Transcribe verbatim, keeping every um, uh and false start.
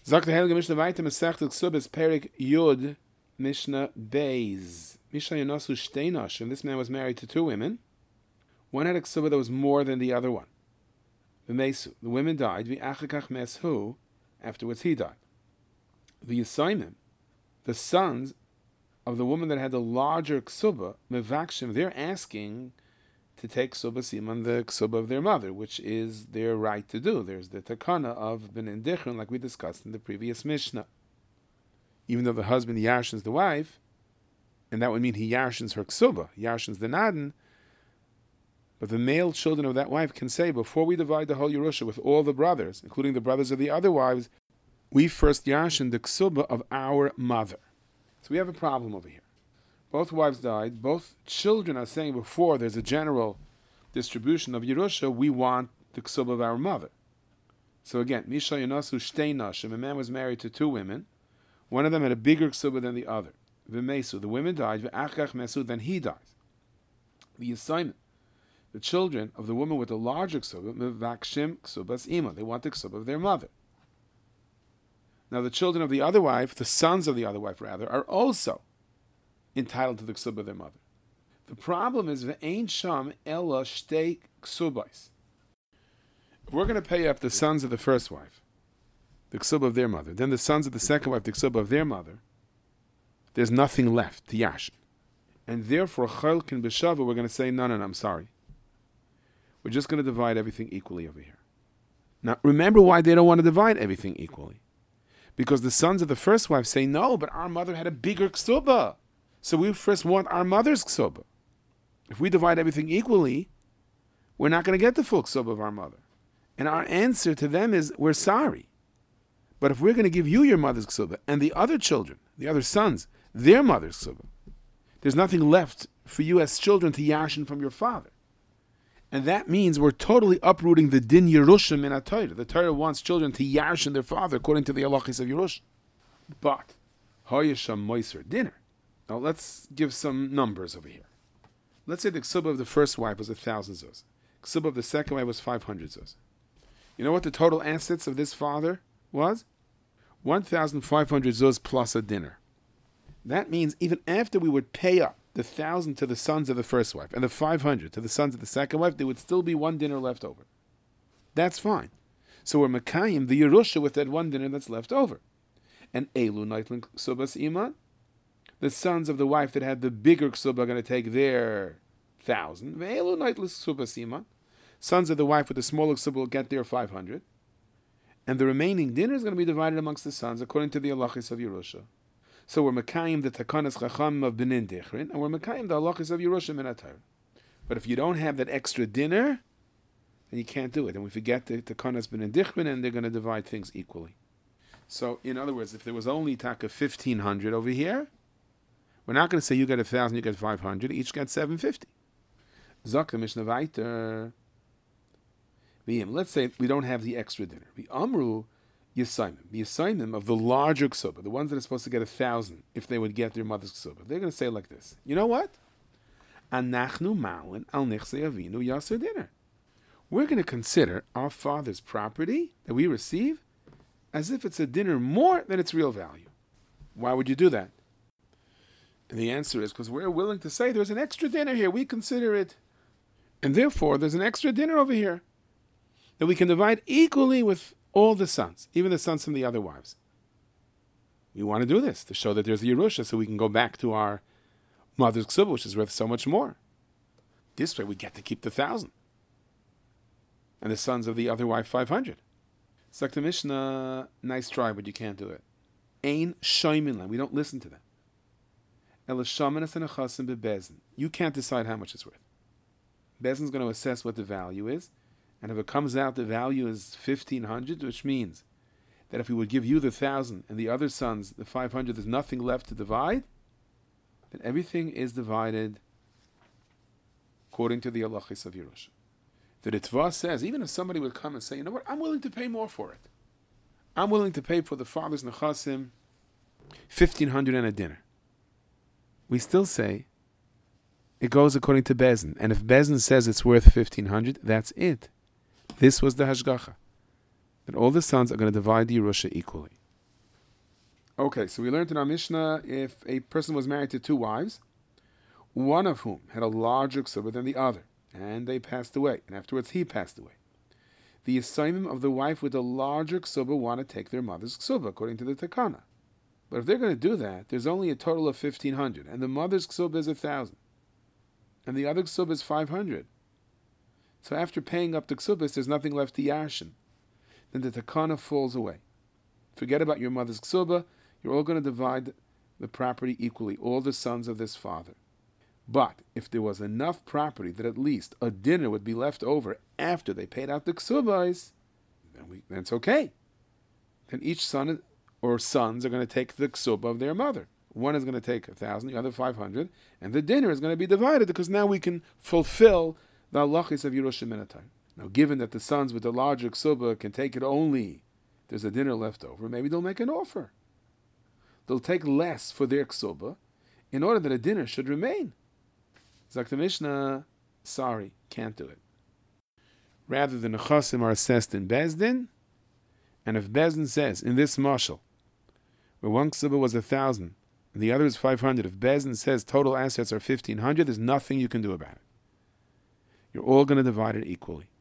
Sagt der Heilige Mishnah weiter, Masechta Ksubas Perik Yud Mishnah Beis. Mishnah Yonasu Shteinash, and this man was married to two women. One had a Ksubah that was more than the other one. The Mesu, the women died. V'achakach Meshu, afterwards he died. The Yisaimim, the sons of the woman that had the larger Ksubah, Mevakshim, they're asking to take Ksubah Siman, the Ksubah of their mother, which is their right to do. There's the Takana of Benin Dichron, like we discussed in the previous Mishnah. Even though the husband yarshins the wife, and that would mean he yarshins her Ksubah, yarshins the Naden, but the male children of that wife can say, before we divide the whole Yerusha with all the brothers, including the brothers of the other wives, we first yarshin the Ksubah of our mother. So we have a problem over here. Both wives died. Both children are saying before there's a general distribution of Yerusha, we want the Ksubah of our mother. So again, Misha Yonasu Shtei Nashim, a man was married to two women. One of them had a bigger Ksubah than the other. V'mesu, the women died. V'achach mesu, then he dies. The assignment, the children of the woman with the larger Ksubah, Mevakshim Ksubas Ima, they want the Ksubah of their mother. Now the children of the other wife, the sons of the other wife rather, are also entitled to the Ksubah of their mother. The problem is Ve'ein Sham Ella Shtei Ksubais. If we're going to pay up the sons of the first wife, the Ksubah of their mother, then the sons of the second wife, the Ksubah of their mother, there's nothing left to Yashin. And therefore, Chalkin B'Shava, we're going to say, no, no, no, I'm sorry. We're just going to divide everything equally over here. Now, remember why they don't want to divide everything equally. Because the sons of the first wife say, no, but our mother had a bigger Ksubah. So we first want our mother's Ksubah. If we divide everything equally, we're not going to get the full Ksubah of our mother. And our answer to them is, we're sorry. But if we're going to give you your mother's Ksubah, and the other children, the other sons, their mother's Ksubah, there's nothing left for you as children to yashin from your father. And that means we're totally uprooting the din Yerushim in a Torah. The Torah wants children to yashin their father according to the halachis of Yerushim. But, Hayasham Moiser, dinner. Now let's give some numbers over here. Let's say the Ksubah of the first wife was a thousand zuz. Ksubah of the second wife was five hundred zuz. You know what the total assets of this father was? one thousand five hundred zuz plus a dinner. That means even after we would pay up the thousand to the sons of the first wife and the five hundred to the sons of the second wife, there would still be one dinner left over. That's fine. So we're Makayim, the Yerusha, with that one dinner that's left over. And Elu Naitlin Ksubas Iman, the sons of the wife that had the bigger Ksubah are going to take their thousand. Elu Naitlin Ksubas Iman, sons of the wife with the smaller Ksubah will get their five hundred. And the remaining dinner is going to be divided amongst the sons according to the halachis of Yerusha. So we're Mekayim the Takanas Chacham of Benin Dichrin, and we're Mekayim the halachis of Yerusha min HaTorah. But if you don't have that extra dinner, then you can't do it. And we forget the Takanas Benin Dichrin, and they're going to divide things equally. So, in other words, if there was only taka fifteen hundred over here, we're not going to say you get a thousand, you get five hundred, each get seven fifty. Zok the Mishnah Vayter. Let's say we don't have the extra dinner. The Amru Yisaimim, the Yisaimim of the larger Ksubah, the ones that are supposed to get a thousand if they would get their mother's Ksubah, they're going to say like this. You know what? Anachnu Malin al Nichsei Avinu Yasser dinner. We're going to consider our father's property that we receive as if it's a dinner more than its real value. Why would you do that? And the answer is because we're willing to say there's an extra dinner here. We consider it. And therefore, there's an extra dinner over here that we can divide equally with all the sons, even the sons from the other wives. We want to do this to show that there's a Yerusha so we can go back to our mother's Ksubah, which is worth so much more. This way we get to keep the thousand. And the sons of the other wife, five hundred. Sakta Mishnah, nice try, but you can't do it. Ein shoymin, we don't listen to them. You can't decide how much it's worth. Bezin's going to assess what the value is, and if it comes out the value is fifteen hundred, which means that if we would give you the thousand and the other sons the five hundred, there's nothing left to divide, then everything is divided according to the halachis of Yerusha. The Ritva says, even if somebody would come and say, you know what, I'm willing to pay more for it. I'm willing to pay for the father's nechasim fifteen hundred and a dinner. We still say it goes according to Bezin. And if Bezin says it's worth fifteen hundred, that's it. This was the hashgacha, that all the sons are going to divide the Yerusha equally. Okay, so we learned in our Mishnah, if a person was married to two wives, one of whom had a larger ksuba than the other, and they passed away, and afterwards he passed away. The assignment of the wife with the larger ksuba want to take their mother's ksuba, according to the Takana. But if they're going to do that, there's only a total of fifteen hundred, and the mother's ksuba is one thousand, and the other ksuba is five hundred. So after paying up the ksubas, there's nothing left to yashin. Then the Takana falls away. Forget about your mother's ksuba, you're all going to divide the property equally, all the sons of this father. But if there was enough property that at least a dinner would be left over after they paid out the ksubas, then, we, then it's okay. Then each son or sons are going to take the ksuba of their mother. One is going to take a thousand, the other five hundred, and the dinner is going to be divided because now we can fulfill the halachis of Yerusha Minatar. Now, given that the sons with the larger ksuba can take it only, there's a dinner left over, maybe they'll make an offer. They'll take less for their ksuba in order that a dinner should remain. Zak the Mishnah, sorry, can't do it. Rather, the nechasim are assessed in Bezdin, and if Bezdin says, in this mashal, where one ksuba was a thousand, and the other is five hundred, if Bezdin says total assets are fifteen hundred, there's nothing you can do about it. You're all going to divide it equally.